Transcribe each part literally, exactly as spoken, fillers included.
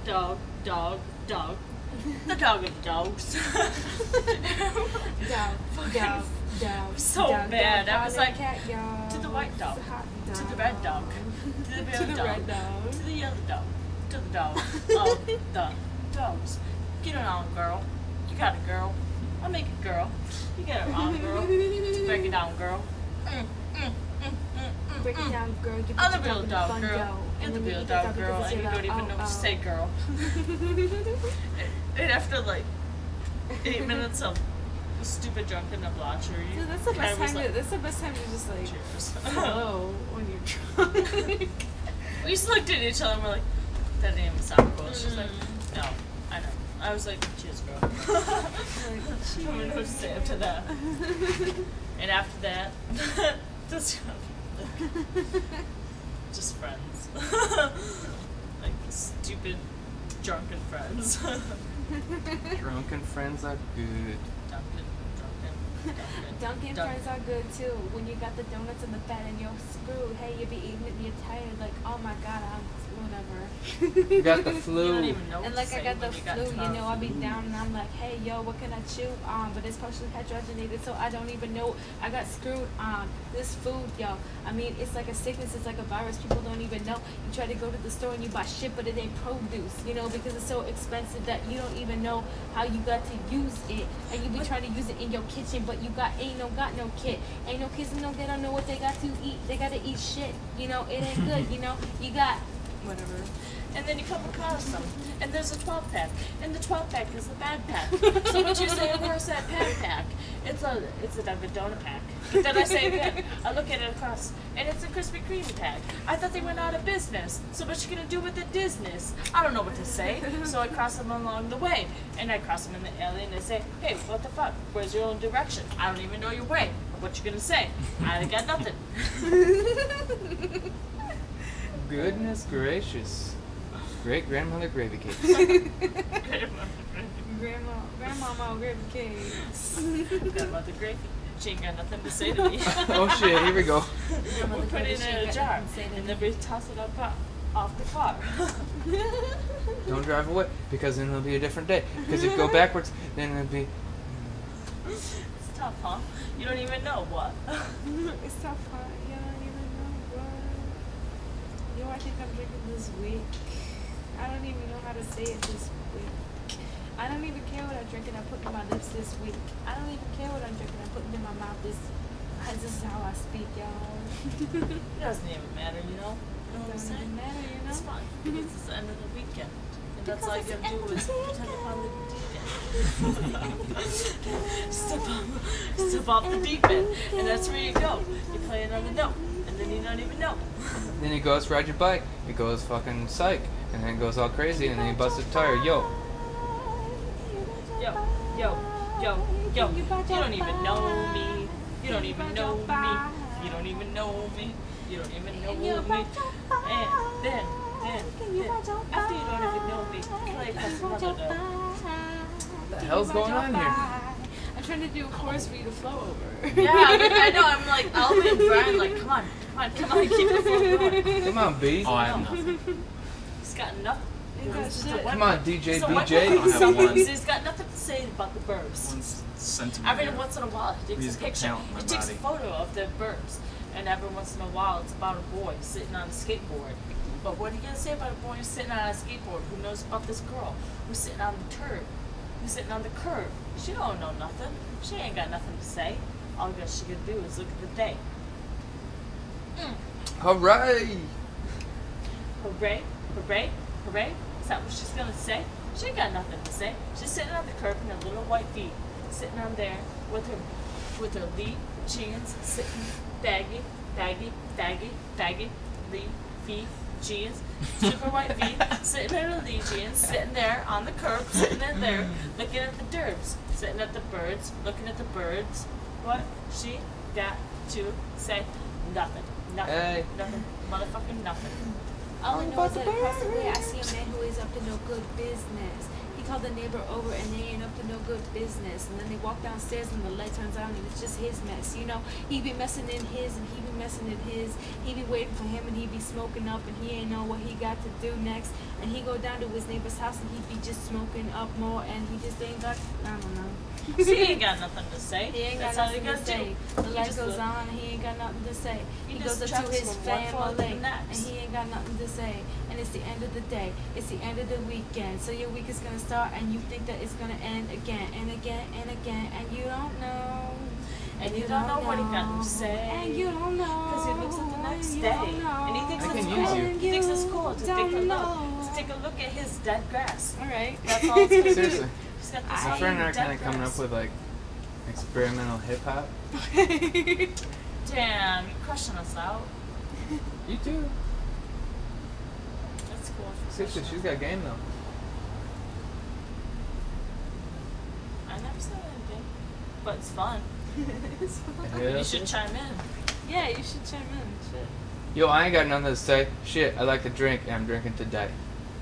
dog, dog, dog. The dog of the dogs. Dog, dog, dog. So dog, bad. dog, I was like, cat, to the white dog, to the red dog, to the blue the dog, red dog. to the yellow dog, to the dog of the dogs. Get it on, girl. You got it, girl. I'll make it, girl. You got it on, girl. Break it down, girl. Mm, mm, mm, mm, mm, Break it mm. down, girl. You I'm the put your real in dog, bun girl. dough. You're And the then we real eat that dog, because girl, it's and you like, don't even oh, know what to oh. say, girl. And after like eight minutes of stupid drunken debauchery, Dude, that's the I best was time. like, to, that's the best time to just like cheers. hello when you're drunk. We just looked at each other and we're like, that didn't even sound cool. She's like, no, I know. I was like, cheers, girl. Like, I don't know what to say after that. And after that, just, just friends. Like stupid, drunken friends. Drunken friends are good. Drunken, drunken, drunken. Dunkin' Dunk. friends are good too. When you got the donuts and the fat and you're screwed, hey, you be eating it and you're tired. Like, oh my god, I'm whatever. You got the You flu. don't even know what And to like I say got the when you got flu, you know, I tough. be down and I'm like, hey, yo, what can I chew? Um, but it's partially hydrogenated, so I don't even know. I got screwed on this food, yo. I mean, it's like a sickness, it's like a virus. People don't even know. You try to go to the store and you buy shit, but it ain't produce, you know, because it's so expensive that you don't even know how you got to use it. And you be trying to use it in your kitchen, but you got ain't no got no kit. Ain't no kids and no they don't know what they got to eat. They gotta eat shit, you know. It ain't good, you know. You got whatever. And then you come across them, and there's a twelve pack, and the twelve pack is the bad pack. So what you say, where's that bad pack? It's a it's a Dunkin' Donut pack. But then I say again, I look at it across, and it's a Krispy Kreme pack. I thought they went out of business. So what you gonna do with the business? I don't know what to say. So I cross them along the way, and I cross them in the alley, and I say, hey, what the fuck? Where's your own direction? I don't even know your way. What you gonna say? I got nothing. Goodness gracious. Great grandmother gravy cakes. Grandma, grandmama, gravy cakes. Grandmother Gravy. She ain't got nothing to say to me. Oh shit, here we go. We put it in a jar, and then we toss it up uh, off the car. Don't drive away, because then it'll be a different day. Because if you go backwards, then it'll be... It's tough, huh? You don't even know what. It's tough, huh? You don't even know what. Yo, I think I'm drinking this week. I don't even know how to say it this week. I don't even care what I'm drinking. I put in my lips this week. I don't even care what I'm drinking. I put it in my mouth this. This is how I speak, y'all. It doesn't even matter, you know? You know what I'm Doesn't saying? even matter, you know. It's fine, because it's the end of the weekend. And that's all you Because gotta do it's is the end of the pretend upon the deep end. step, off, step off the deep end. And that's where you go. You play another note. And then you don't even know. Then you go ride your bike. It goes fucking psych. And then it goes all crazy, and then you bust a tire. Yo. Yo, yo, yo, yo, you don't even know me. You don't even know me. You don't even know me. You don't even know me. And then, then, then, after you don't even know me, play plus another note. What the hell's going on here? I'm trying to do a chorus for you to flow over. Yeah, I, mean, I know. I'm like, Alvin and Brian, like, come on, come on, come on, keep the flow going. Come on, B. Oh, I have nothing. He's got nothing. Ain't got He's just a shit. white Come on, boy. D J He's a B white J. boy. I have one. He's got nothing to say about the birds. One centimeter. Every once in a while, he takes Please a go picture. count my He takes a body. photo of the birds, and every once in a while, it's about a boy sitting on a skateboard. But what are you gonna say about a boy who's sitting on a skateboard? Who knows about this girl who's sitting on the turd? Who's sitting on the curb? She don't know nothing. She ain't got nothing to say. All she can do is look at the day. Mm. Hooray! Hooray! Hooray! Hooray! Is that what she's gonna say? She ain't got nothing to say. She's sitting on the curb in her little white feet, sitting on there with her with her Lee jeans, sitting baggy, baggy, baggy, baggy, Lee feet, jeans, super white feet, sitting in her Lee jeans, sitting there on the curb, sitting in there, looking at the dirbs, sitting at the birds, looking at the birds. What she got to say? Nothing. Nothing. Hey. Nothing. Motherfucking nothing. All I know is that across the way I see a man who is up to no good business. He call the neighbor over and they ain't up to no good business. And then they walk downstairs and the light turns on and it's just his mess. You know, he be messing in his and he be messing in his. He be waiting for him and he be smoking up and he ain't know what he got to do next. And he go down to his neighbor's house and he be just smoking up more and he just ain't got, I don't know. See, he ain't got nothing to say. He ain't That's got all he nothing to gotta say. do. The He light just goes look. on and he ain't got nothing to say. He He just goes up to travels his from one floor to the family next. and he ain't got nothing to say. And it's the end of the day. It's the end of the weekend. So your week is gonna start and you think that it's gonna end again and again and again and you don't know. And you don't know what he got to say. And you don't know. Because he looks at the next You day. don't know. And he thinks I it's can cool. use you. He thinks it's cool to take a Don't look. know. To take a look at his dead grass. All right. That's all it's gonna do. Seriously. He's got this I- My all friend and I are dead kind of coming grass. up with like experimental hip hop. Damn, you're crushing us out. You too. That's cool. for Seriously, crushing she's us. got game though. I never said anything. But it's fun. It's fine. Yeah. You should chime in. Yeah, you should chime in. Shit. Yo, I ain't got nothing to say. Shit, I like to drink and I'm drinking today.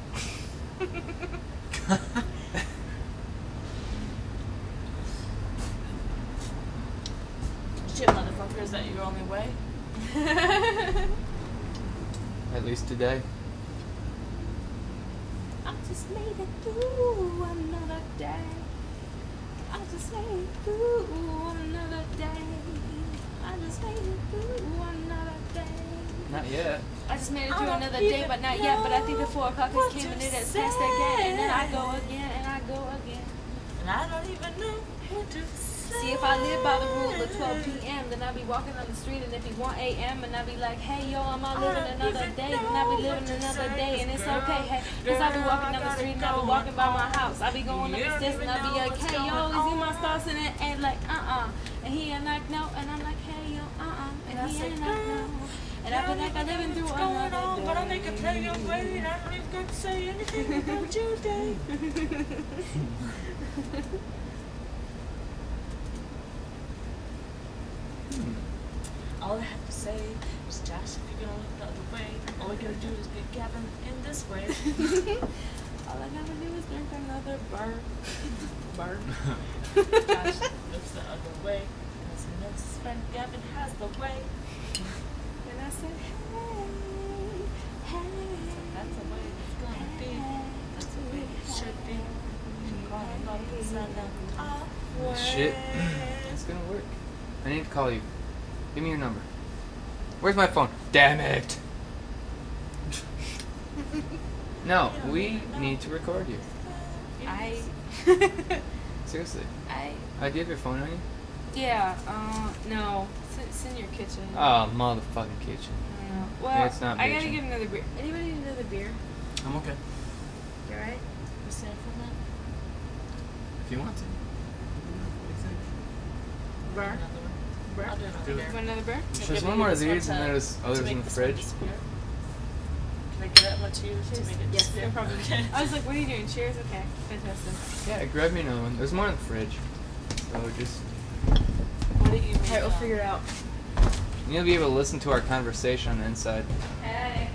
Shit, motherfucker, is that your only way? At least today. I just made it through another day. I just made it through another day. I just made it through another day. Not yet. I just made it I through don't another day, even but not yet. But I think the four o'clock know is came what and to it has passed again, and then I say. go again, and I go again. And I don't even know what to say. See, if I live by the rule of twelve p.m., then I'll be walking on the street, and if it one a.m., and I'll be like, hey, yo, I'm out living another day, then I'll be living another day, and it's okay, hey, because I'll be walking down the street, and I'll be walking by my house. I'll be going up the stairs, and I'll be like, hey, yo, is he my stars in it? And like, uh-uh. And he ain't like, no, and I'm like, hey, yo, uh-uh. And he ain't like, no. And I've been like, I'm living through What's going another on, day. but I make it play your way, and I don't even got to say anything about your day. All I have to say is, Josh, if you're gonna look the other way, all we gotta do is get Gavin in this way. All I gotta do is drink another burn. Burn. Josh looks the other way, because he knows his friend Gavin has the way. And I said, hey, hey. That's the way it's gonna be. That's the way it should be. Call him up and send him away. Shit. It's gonna work. I need to call you. Give me your number. Where's my phone? Damn it! No, we need to record you. I, Seriously. I, I do you have your phone on you? yeah, uh, no, it's, it's in your kitchen. Oh, motherfucking kitchen. I don't know. Well, Yeah, it's not I gotta bitchin'. get another beer. Anybody need another beer? I'm okay. You alright? You stand for that? If you want to. Burr? Another one? Burr? I'll do another Do it. beer. You want another beer? To There's give one you more of this these one and to- there's to others make in the this one fridge. disappear. Can I get that one to you to make it Yes, disappear? no problem. Okay. I was like, what are you doing? Cheers? Okay, fantastic. Yeah, grab me another one. There's more in the fridge. So just, What do you mean? Alright, we'll figure it out. you'll be able to listen to our conversation on the inside. Hey.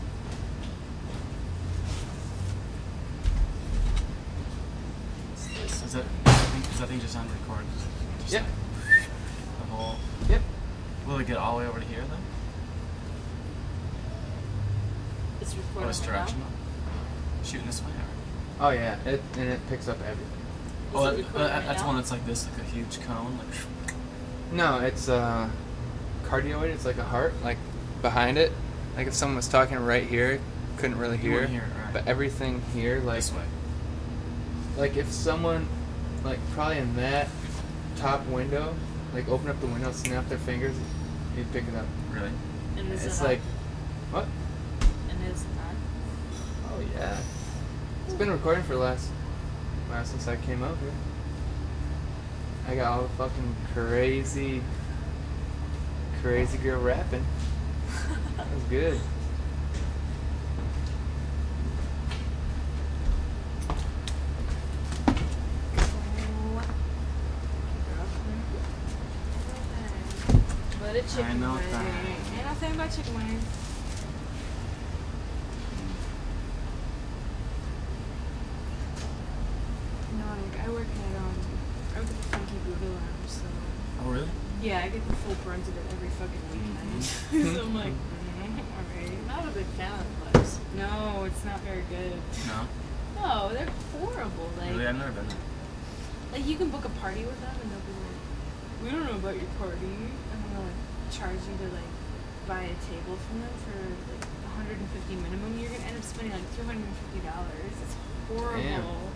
Is that, I think, is that thing just on record? Just Yep. like the whole. Yep. Will it get all the way over to here then? It's Or recording it's right now? directional? Shooting this way or? Oh yeah, it and it picks up everything. Oh, Is it that, recording that- right that's now? one that's like this, like a huge cone. Like. No, it's uh, cardioid. It's like a heart, like behind it. Like if someone was talking right here, couldn't really You hear. wouldn't hear it, right. But everything here, like This way. like if someone, like probably in that top window, like open up the window, snap their fingers, you'd pick it up. Really? And is It's it on? like, what? And is it on? Oh yeah. It's been recording for the last, well, since I came out here. I got all the fucking crazy, crazy girl rapping. That was good. But a chicken know wing. that. Ain't nothing about chicken wings. I work at um, I work at the Funky Buddha Lounge, so Oh, really? yeah, I get the full brunt of it every fucking weekend. so I'm like, mm, alright. Not a big fan of the place. No, it's not very good. No. No, they're horrible. Like, Really, I've never been there. like you can book a party with them, and they'll be like, we don't know about your party, and then they'll like charge you to like buy a table from them for like one hundred fifty minimum. You're gonna end up spending like two hundred fifty dollars. It's horrible. Damn.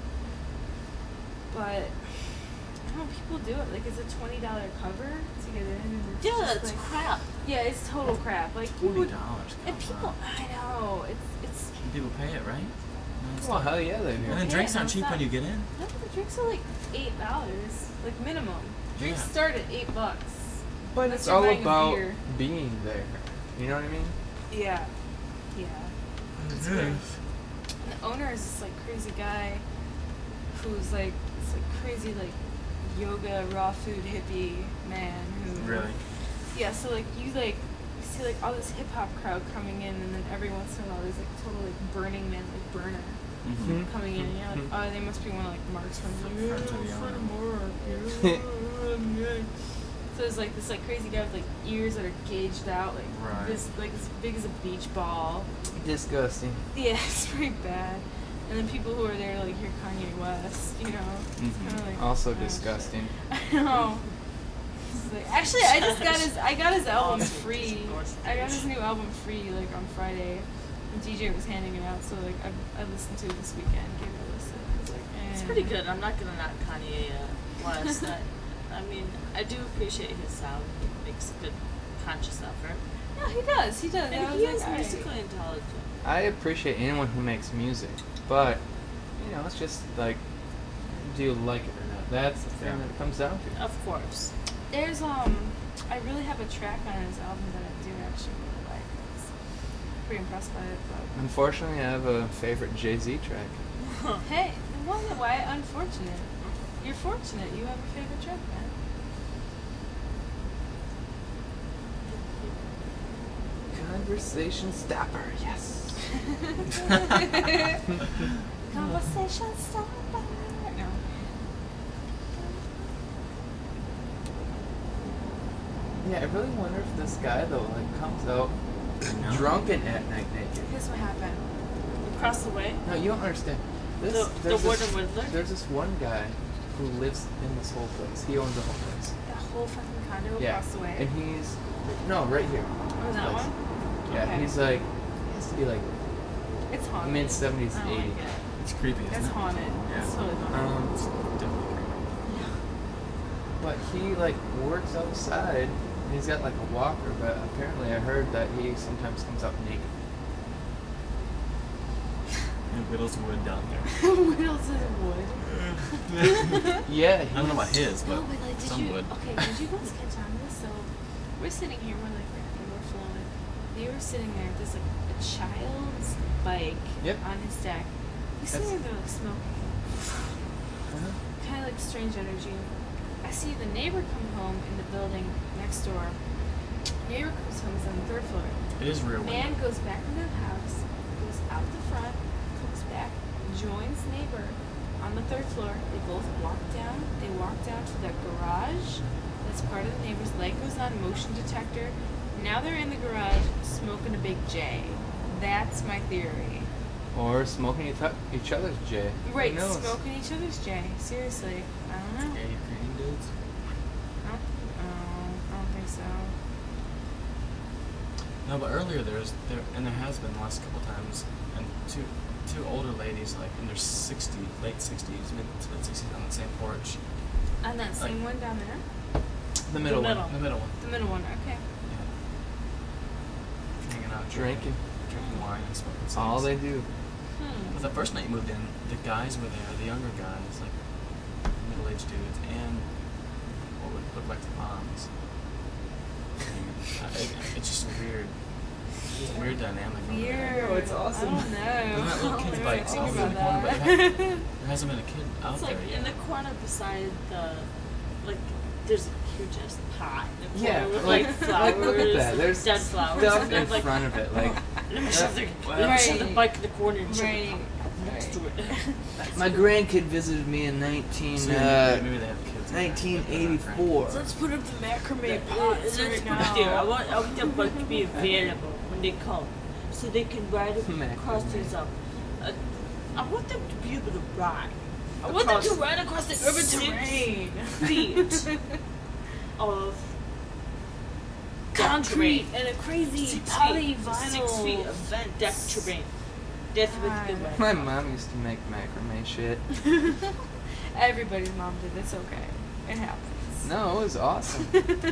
But I don't know, people do it. Like, it's a twenty dollar cover to get in. And it's Yeah, just, it's like, crap. Yeah, it's total crap. Like, you Twenty would, dollars. and people, I know, it's it's. People pay it, right? No, Well, hell yeah, they do. And then Yeah, drinks no, aren't it's cheap not. when you get in. No, the drinks are like eight dollars, like minimum. Drinks Yeah. start at eight bucks. But Unless it's you're all buying a about beer. being there. You know what I mean? Yeah, yeah. It's It weird. is. And the owner is this like crazy guy, who's like this like crazy like yoga raw food hippie man who. Really? Yeah, so like you like you see like all this hip hop crowd coming in, and then every once in a while there's like total like Burning Man like burner Mm-hmm. coming in, and you're like, oh, they must be one of like Mark's friends. Like, yeah, Friends of the friend of owner. Mark. Yeah, yeah. So there's like this like crazy guy with like ears that are gauged out, like Right. this like as big as a beach ball. Disgusting. Yeah, it's pretty bad. And then people who are there like hear Kanye West, you know. It's Mhm. kind of like Also oh, shit. disgusting. I know. It's like- actually, I just got his. I got his album Also free. disgusting. I got his new album free like on Friday. And D J was handing it out, so like I, I listened to it this weekend. Gave it a listen. I was like, eh. It's pretty good. I'm not gonna knock Kanye uh, West. I, I mean, I do appreciate his sound. He makes a good, conscious effort, No, he does. He does. I and was he like, is alright. musically intelligent. I appreciate anyone who makes music, but you know, it's just like, do you like it or not? That's the thing Yeah. that it comes down to. Of course. There's um, I really have a track on his album that I do actually really like. I was pretty impressed by it, but Unfortunately, I have a favorite Jay-Z track. hey, why, why unfortunate? You're fortunate. You have a favorite track, man. Conversation stopper, yes. Conversation starter. No. Yeah, I really wonder if this guy though like comes out No. drunken at night naked. Here's what happened. Across the way, No, you don't understand. This, The- the there's Warden this, Whittler? There's this one guy who lives in this whole place. He owns the whole place. That whole fucking condo Yeah. across the way. And he's no right here. Oh, that Place. one? Yeah, Okay. he's like he has to be like It's haunted. mid seventies, I don't eighty. like it. It's creepy, isn't It's it? haunted. Yeah. It's totally haunted. Um, It's definitely creepy. but he like works outside. And he's got like a walker, but apparently I heard that he sometimes comes out naked. And whittles wood down there. What else is wood? Yeah, I don't know about his, but No, but like, did some you? would. Okay, did you guys catch on to this? So we're sitting here, we're like, we're, we're flowing. They were sitting there. There's like a child's bike Yep. on his deck. You see That's- where they're like smoking. Uh-huh. Kind of like strange energy. I see the neighbor come home in the building next door. Neighbor comes home, he's on the third floor. It is rear Man window. goes back into the house, goes out the front, comes back, joins neighbor on the third floor. They both walk down. They walk down to the garage. That's part of the neighbor's. Light goes on, motion detector. Now they're in the garage smoking a big J. That's my theory. Or smoking each o- each other's J. Right, Who knows? smoking each other's J. Seriously, I don't know. Yeah, Ukrainian dudes. I don't, oh, I don't think so. No, but earlier there's there and there has been the last couple times, and two two older ladies like in their sixties, late sixties, mid to late sixties on the same porch. On that same one down there, The middle, middle. one. The middle one. the middle one. Okay. Yeah. Hanging out, Drinking. drinking wine and smoking cigs. All they do. Hmm. But the first night you moved in, the guys were there, the younger guys, like middle-aged dudes, and what would look like the moms. And I- it, it's just weird. It's a weird dynamic. over there. Weird. Oh, it's awesome. I don't know. Isn't that little I kid's don't bikes think all about in the corner, but that. There hasn't been a kid out It's there like yet. in the corner beside the, like, there's a huge ass pot in the Yeah, corner with like, like flowers, like look at that. There's dead flowers, stuff and then in like, front of it. Like let me shove the, Well, let me shove the Right. bike in the corner and shove Right. the pot next to it. that's My grandkid visited me in nineteen So uh, maybe, maybe they have kids. in there. nineteen eighty-four. Let's put up the macrame Let's pots put right it there. I now. want, I want them both to be available when they come, so they can ride Macrame. across these um. Uh, I want them to be able to ride. I want them to across ride across the urban six terrain. feet of Concrete terrain. and a crazy Six poly feet, vinyl. six feet of vent deck terrain. That's what God. the way. My mom used to make macrame shit. Everybody's mom did. It's okay. It happens. No, it was awesome.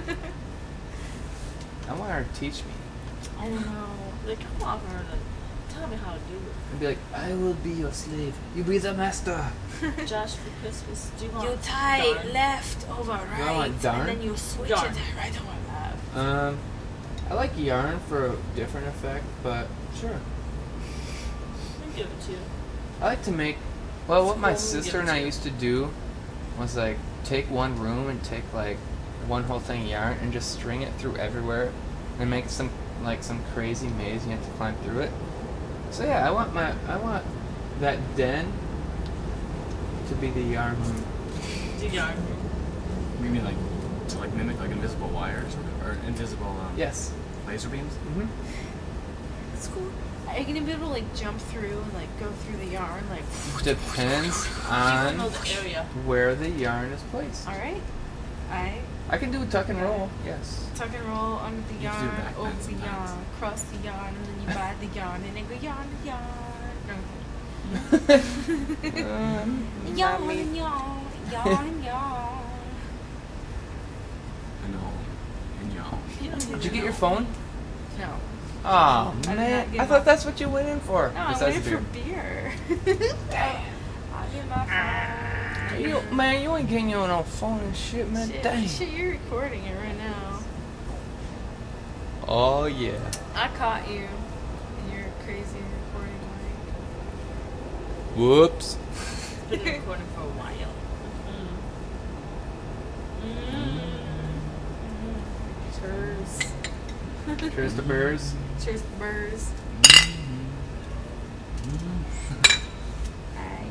I want her to teach me. I don't know. Like, I want her to tell me how to do it. I'd be like, I will be your slave. You be the master. Josh, for Christmas, do you want You tie yarn? left over right, want darn? and then you switch Yarn. it right over left. Um, I like yarn for a different effect, but sure. I'll give it to you. I like to make. Well, what my Well, we'll sister give and it I to you. used to do was like take one room and take like one whole thing of yarn and just string it through everywhere and make some like some crazy maze and you have to climb through it. So yeah, I want my I want that den to be the yarn room. The yarn. Maybe like to like mimic like invisible wires or, or invisible um, Yes. laser beams. Mm-hmm. That's cool. Are you gonna be able to like jump through and like go through the yarn like? Depends You on know the area. where the yarn is placed. All right. I I can do tuck and roll. Yes. tuck and roll under the You have to do yarn, back over bend the sometimes. yarn, cross the yarn, and then you buy the yarn, and then go yarn to yarn. Um, No. not Yarn me. and yarn, yarn and yarn. And all. And y'all. You don't Did need you to get your know. phone? No. Oh I did man, not get I my- thought that's what you went in for. No, I'm Besides waiting the for beer. beer. I'll get my phone. You, man, you ain't getting your own phone and shit, man. Shit, Dang. shit, you're recording it right now. Oh yeah. I caught you in your crazy recording Whoops. Been recording for a while. Mm. Mm. Cheers. Cheers to bears. mic. Cheers, birds. Aye.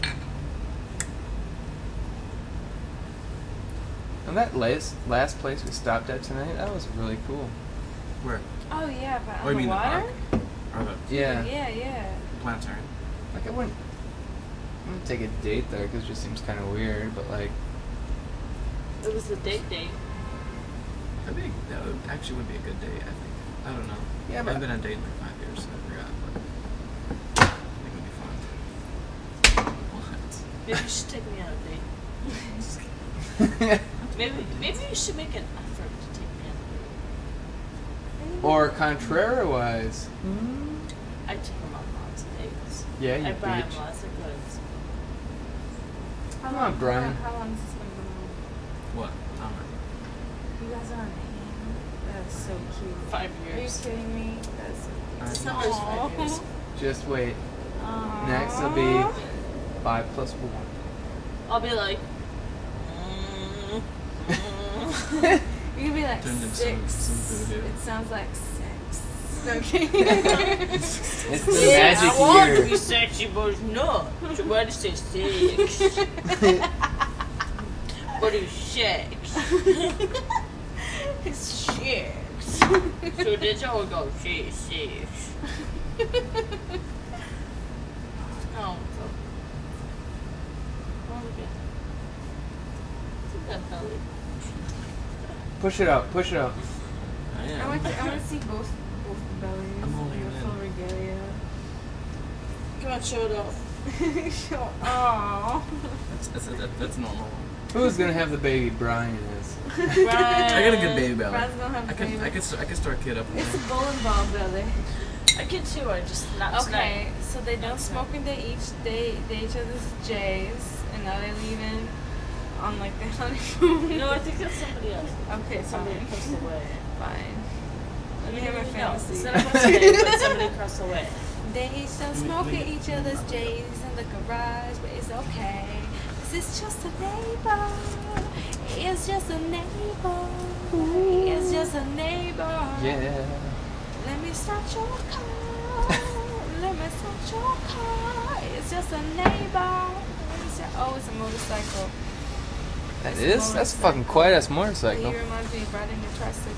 And that last last place we stopped at tonight, that was really cool. Where? Oh yeah, but Oh, on you the mean the water? park? Or the Yeah. Yeah, yeah. planetarium? Like I wouldn't, I wouldn't take a date there because it just seems kind of weird. But like, It was a date date. That'd be, that would actually would be a good date, I think. I don't know. Yeah, I but- haven't been on a date in like five years, so I forgot. But I think it would be fun. What? Maybe you should take me on a date. Just kidding. Maybe maybe you should make an effort to take me on a date. or contrariwise. I take him on lots of dates. Yeah, I you buy him bitch. lots of goods. How Come long, on, Brian. How long, how long is this gonna go What? I don't know. on? You guys are on hand. That's so cute. Five Are you years. kidding me? That's so cute. December is five years. Just wait. Aww. Next will be five plus one. I'll be like. Mm, mm. You can be like Turned into six. some- some voodoo. It sounds like sex. Okay. It's the Yeah, magic I want to be year. sexy, but it's not. So why do you say sex? But it's sex. It's sex. So that's how it goes. Sex, sex. Oh, so. Oh, look at look at that belly. Push it out. Push it out. I am. I want to. I want to see both both bellies. I'm holding and it the in. full regalia. Come on, show it off. Show. Aww. That's, that's, that, that's normal. Who's gonna have the baby? Brian is. I got a good baby belly. Brad's gonna have I the can, baby. I can, st- I can start kid up. in It's a there. bowling ball belly. I get two, I just not Okay, tonight. so they don't smoke and they each they they each other's J's, and now they're leaving on like their honeymoon. No, I think that's somebody else. Okay, Somebody fine. across the way. Fine. Let me hear my No, fantasy. it's not across the way, but somebody across the way. They each don't smoke at each other's J's in the garage, but it's okay. This is just a neighbor. It's just a neighbor. It's just a neighbor. Yeah. Let me start your car. Let me start your car. It's It's just a neighbor. It's a- Oh, it's a motorcycle. That It's a is? That's a fucking motorcycle. quiet ass He motorcycle. reminds me of riding a tricycle.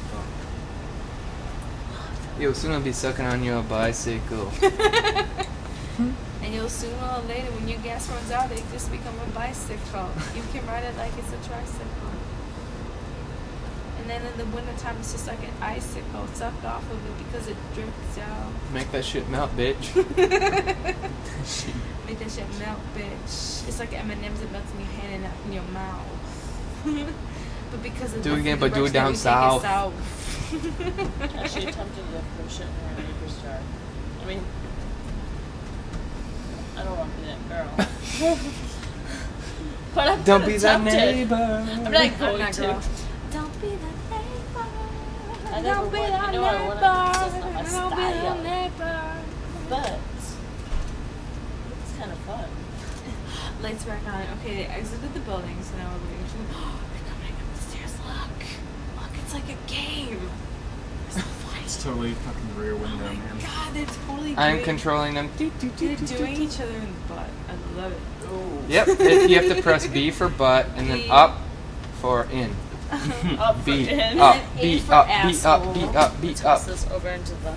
Yo, soon I'll be sucking on your bicycle. And you'll sooner or later, when your gas runs out, it just become a bicycle. You can ride it like it's a tricycle. And then in the wintertime, it's just like an icicle. Suck off of it because it drips, y'all. Make that shit melt, bitch. Make that shit melt, bitch. It's like M and M's that melts in your hand and not in your mouth. But because of Do it the again, but do it down direction south. everything is south. Actually attempted to push shit in her neighbor's yard. I mean, I don't want to be that girl. But I'm Don't be that tempted. neighbor. I'm not I'm going not to. girl. Don't be the neighbor. I never Don't be would. the I know I neighbor. wouldn't because that's not my Don't be the style. neighbor. But it's kind of fun. Lights back on. Okay, they exited the building, so now we're leaving. Oh, they're coming up the stairs. Look. Look, it's like a game. There's no It's lights. totally fucking rear Oh window, my man. god, they're totally I'm doing, controlling them. Doo, doo, doo, they're doo, doo, doing doo. each other in the butt. I love it. Oh. Yep, it, you have to press B for butt and then B. up for in. Up for B, in. up, And then A B, for up, B, asshole. up, B, up, B, up. Toss this over into the.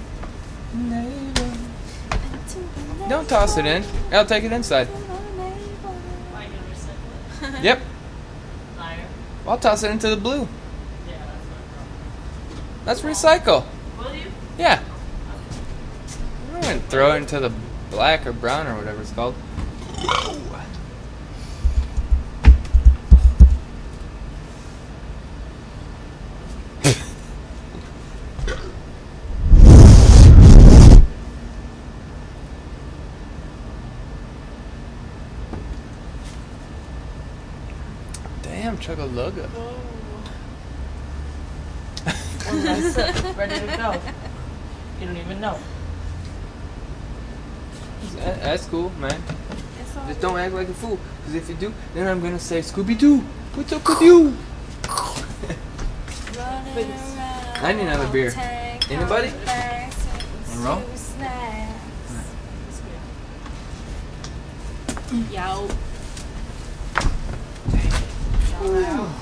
Don't toss it in. I'll take it inside. Why you gonna recycle it? Yep, Liar. I'll toss it into the blue. Yeah, that's That's recycle. what Will you? Yeah. I'm gonna throw it into the black or brown or whatever it's called. Damn, chugga-lugga. Well, that's it. Ready to go. You don't even know. That- That's cool, man. It's all Just don't act like a fool. Because if you do, then I'm gonna say, Scooby-Doo, what's up with you? running Please. around I need another beer. tank Anybody? on backs and Wanna roll? two snacks. It's weird. Yo. Ooh.